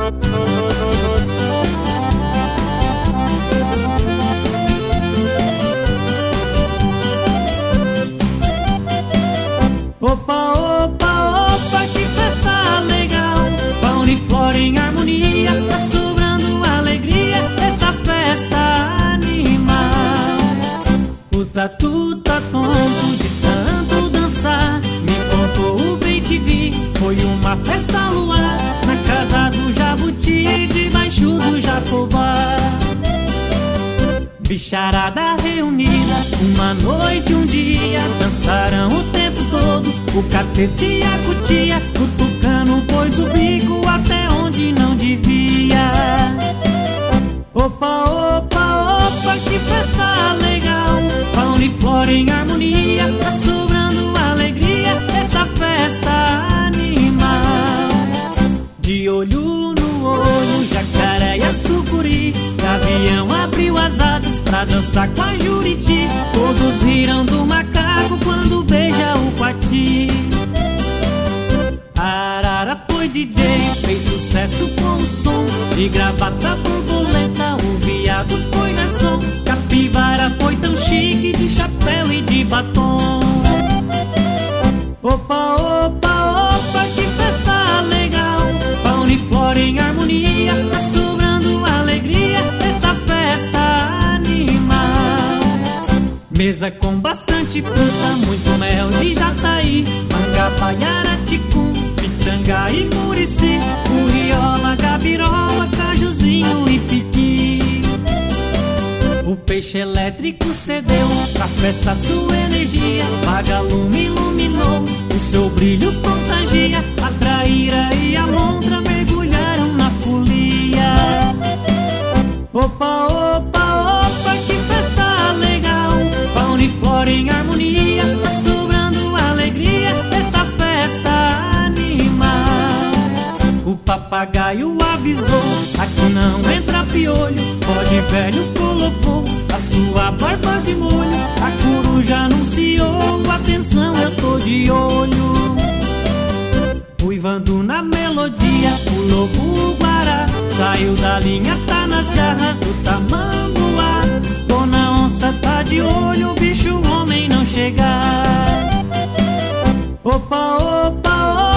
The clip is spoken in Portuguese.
Opa, opa, opa, que festa legal! Fauna em harmonia, tá sobrando alegria. Eita festa animal! O tatu tá tonto de tanto dançar. Me contou o bem-te-vi, foi uma festa luar na casa do Jabuti, debaixo do Jatobá. Bicharada reunida, uma noite, um dia, dançaram o tempo todo, o catete e a cutia, o tucano pôs o bico até onde não devia. Opa, opa, opa, que festa legal! Fauna e flora em harmonia, tá sobrando alegria. Eita festa animal! De olho no olho, jacaré e a sucuri, gavião abriu as asas pra dançar com a Juriti. Todos riram do macaco quando beija o Quati. Arara foi DJ, fez sucesso com o som de gravata borboleta, o viado foi garçom. Capivara foi tão chique de chapéu e de batom. Opa, opa, opa, que festa legal! Fauna e flora em harmonia, tá sobrando alegria. Eita festa animal! Mesa com bastante fruta, muito mel de jataí, manga, paiara, ticum, pitanga e murici, curriola, gabirola, cajuzinho e piqui. O peixe elétrico cedeu pra festa sua energia, vagalume iluminou, o seu brilho contagia. A traíra e a lontra mergulharam na folia. Opa, opa, opa, que festa legal! Fauna e flora em harmonia, tá sobrando alegria. Eita festa animal! O papagaio avisou, aqui não entra piolho. Pode velho colocou a sua barba de molho. A coruja anunciou, atenção, eu tô de olho. Uivando na melodia, o lobo guará saiu da linha, tá nas garras do tamanduá. Dona onça tá de olho, o bicho homem não chegar. Opa, opa, opa,